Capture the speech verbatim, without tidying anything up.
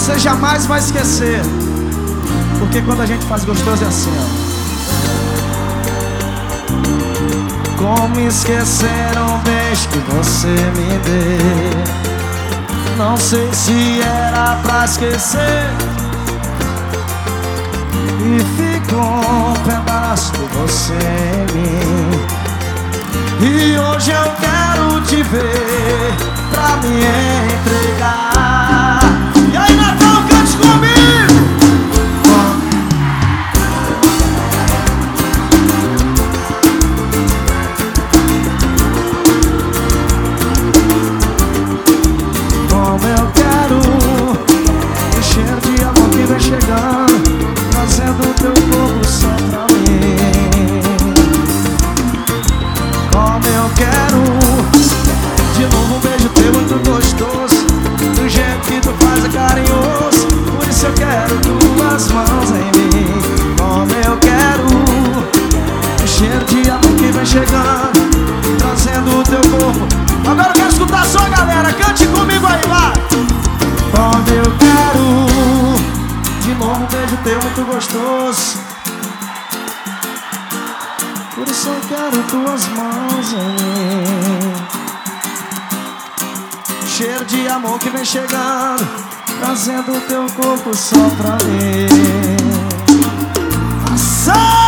você jamais vai esquecer. Porque quando a gente faz gostoso é assim, ó. Como esquecer um beijo que você me deu? Não sei se era pra esquecer e ficou um pedaço de você em mim. E hoje eu quero te ver pra me entregar. E aí, Natal, cante comigo! Como eu quero o cheiro de amor que vem chegando, trazendo o teu corpo só pra mim. Como eu quero de novo um beijo teu muito gostoso, do jeito que tu faz é carinhoso. Por isso eu quero tuas mãos em mim. Como eu quero o cheiro de amor que vem chegando, trazendo o teu corpo. Agora eu quero escutar só a galera, cante comigo aí, vai! Como eu quero de novo um beijo teu muito gostoso, por isso eu quero tuas mãos em mim. Cheiro de amor que vem chegando, trazendo o teu corpo só pra mim. Ação!